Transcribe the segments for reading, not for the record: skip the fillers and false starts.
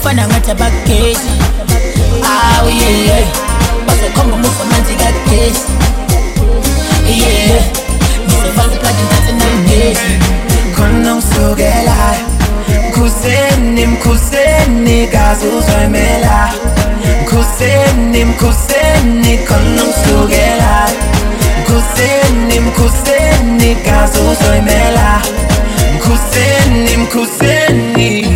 ufana ngathi abagezi. Awu yeah, bazokhomba umufa manje kagezi. Yeah, ngizofaka iphadi ngathi namngezi. Khona ngisukelayo mkhuseni mkhuseni kazi uzoyimela. Mkhuseni mkhuseni khona ngisukelayo mkhuseni mkhuseni kazi uzoyimela. Mkhuseni mkhuseni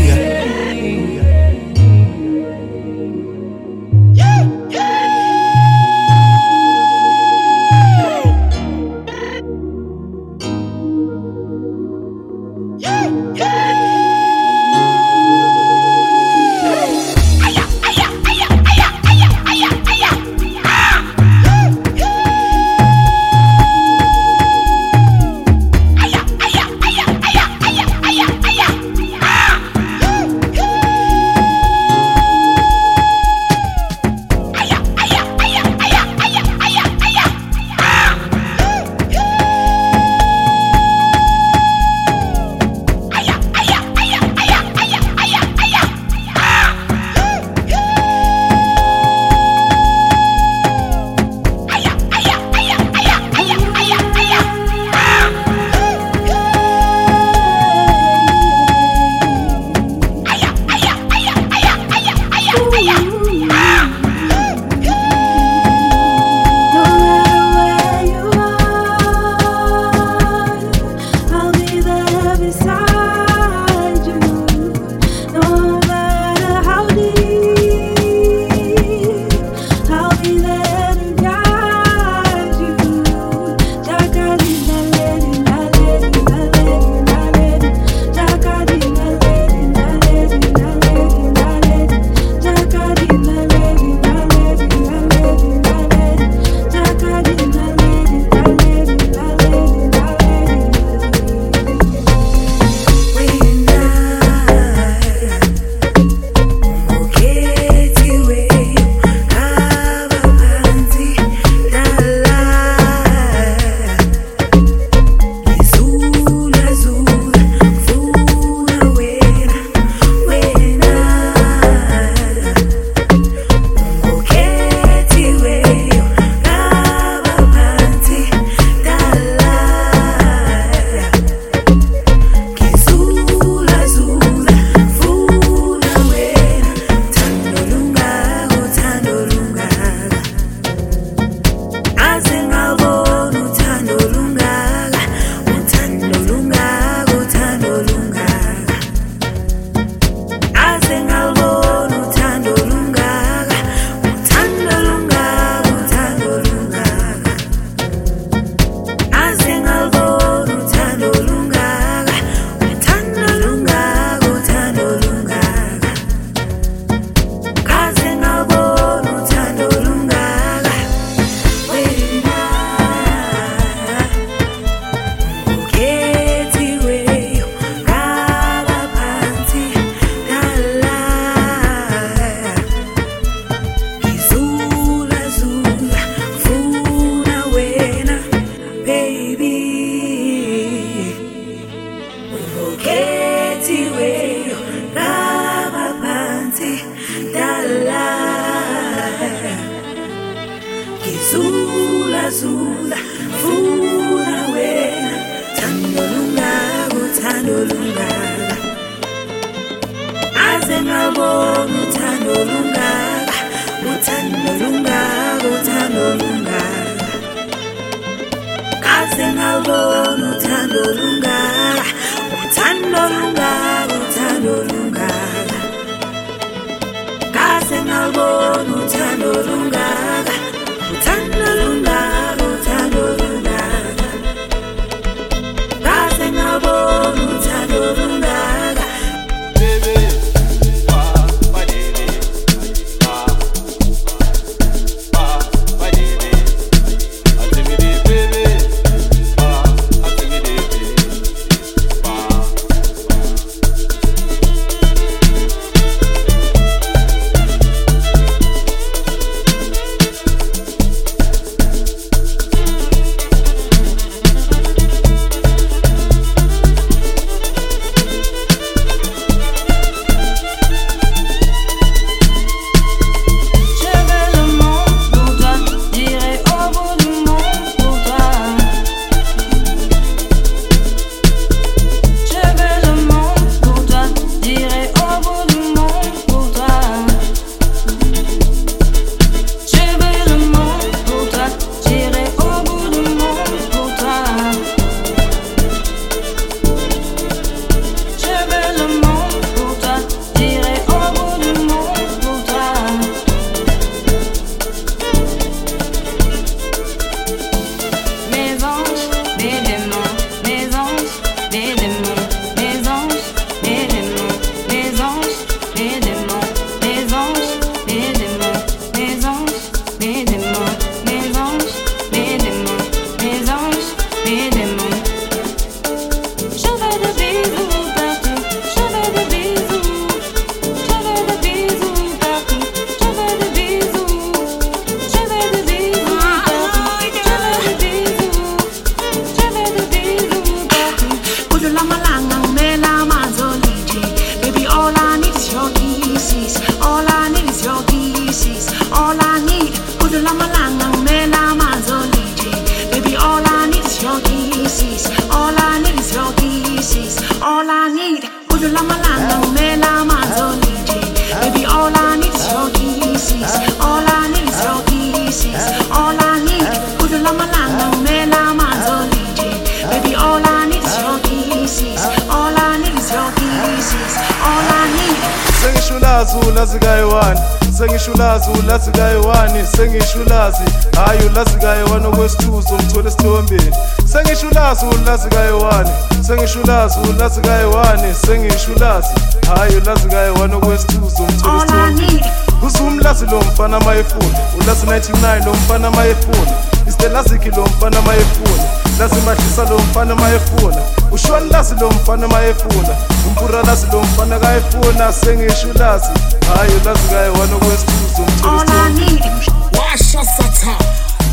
ulazi kayi-1 sengisho ulazi kayi-1 sengisho ulazi hayi ulazi kayi-1 okwesithuzo umthole esithombeni sengisho ulazi kayi-1 sengisho ulazi kayi-1 sengisho ulazi hayi ulazi kayi-1 okwesithuzo umthole esithombeni usumlazi lo mfana mayefuna ulazi 99 lo mfana mayefuna istelaziki lo mfana mayefuna lazi madlisa lo mfana mayefuna ushwani lazi lo mfana mayefuna umpura lazi lo mfana kayefuna sengisho ulazi hayi ulazi kayi-1 okwesithuzo umthole esithombeni washa sathane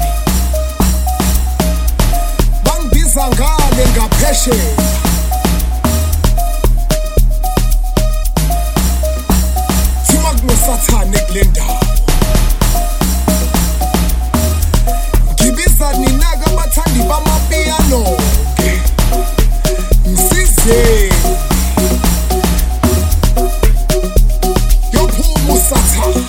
bangibiza ngale ngaphesheya thiwa kunosathane kule ndawo ngibiza ninaka abathandi bamapiyano-ke msizeni yophuma usathane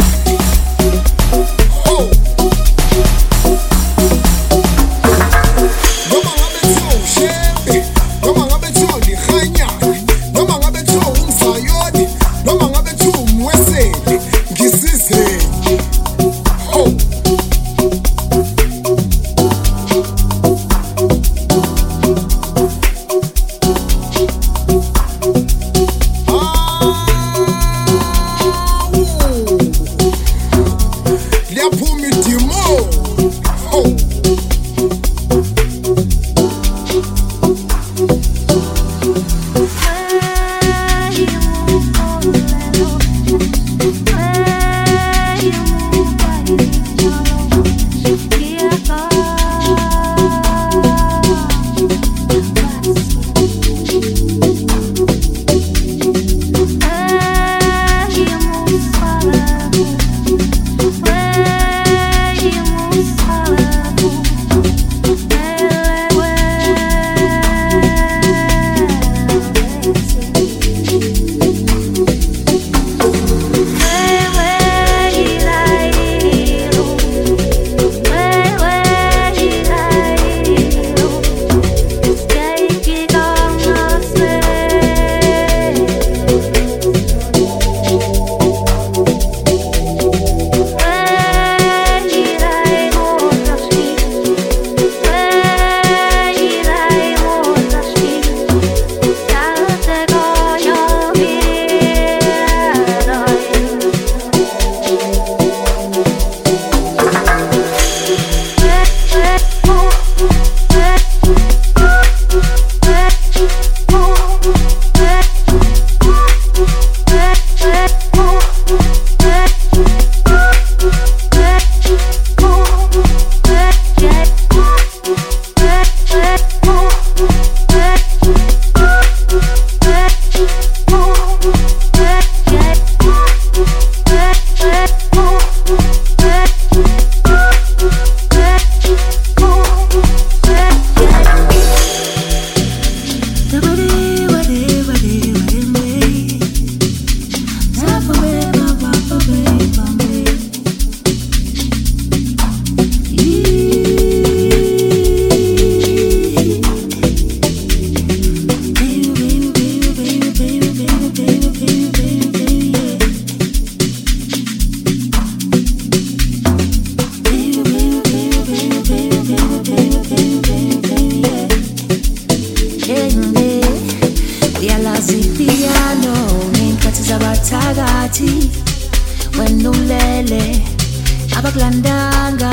abakulandanga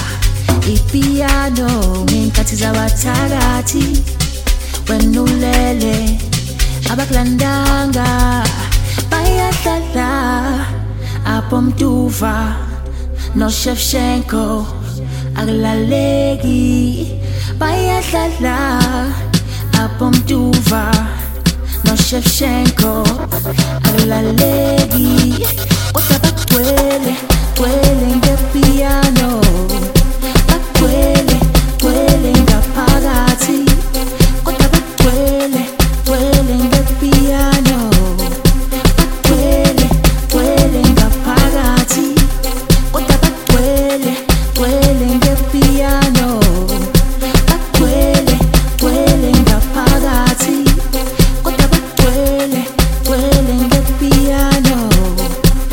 ipiano ngenkathi zabathakathi wena ulele abakulandanga bayahlala apho Mtuva no Shevchenko akulaleki bayahlala apho Mtuva no Shevchenko akulaleki kodwa bagcwele ngepiano bagcwele ngaphakathi kodwa bagcwele ngepiano bagcwele ngaphakathi kodwa bagcwele ngepiano bagcwele ngaphakathi kodwa bagcwele ngepiano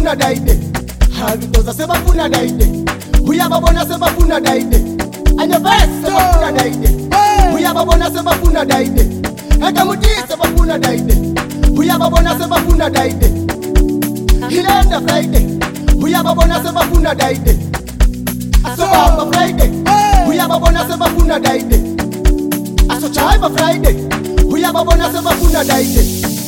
sebafuna daide Habidoza sebafuna daide Uyababona sebafuna daide Anyabes sebafuna daide Uyababona sebafuna daide Ekamudi sebafuna daide Uyababona sebafuna daide Hilenda Friday Uyababona sebafuna daide Asobamba Friday Uyababona sebafuna daide Asochaiba Friday Uyababona sebafuna daide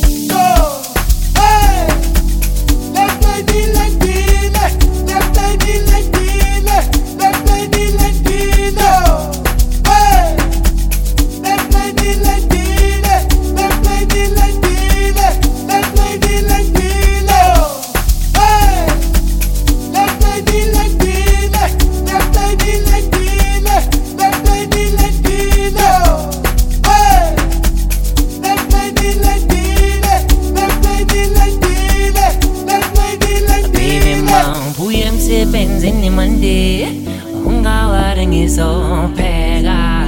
Benzini Monday, ungawaring isopega.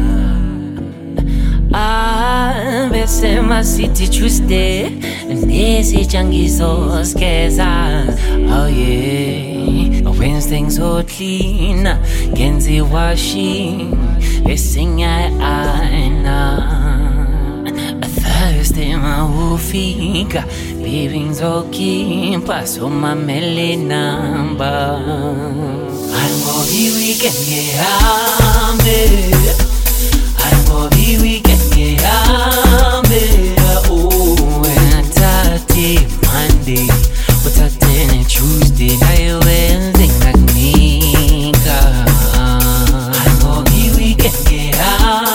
Bese my city Tuesday, nesi changiso skeza. Oh yeah, Wednesday so clean, genzi washing, besing aina. Thursday my woofika, baby's okay, paso my melly number. I'm body weekend, yeah, I'm body weekend, yeah, oh, and Saturday, Monday, what's a day, Tuesday, I Wednesday, Magnica. I'm body weekend, yeah,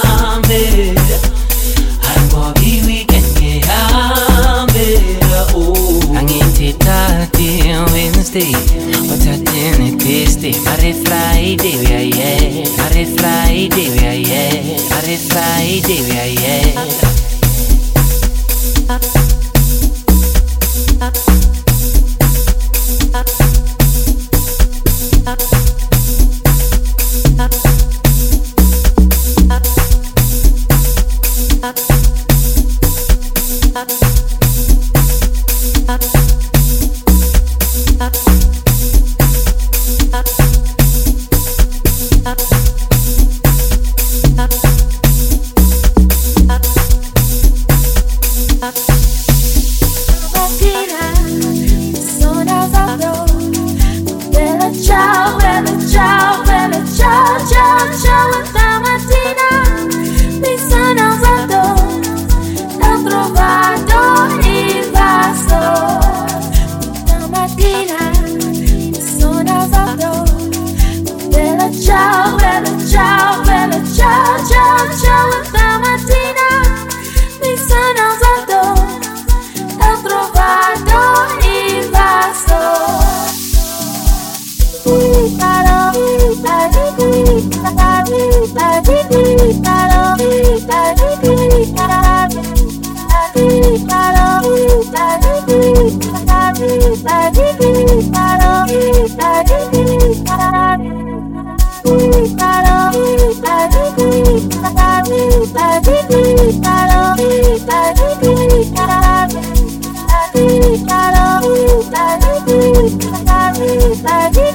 Wednesday, what's a day, Tuesday, Friday, we are yeah, Friday, we are yeah, Friday, we are yeah. Bye.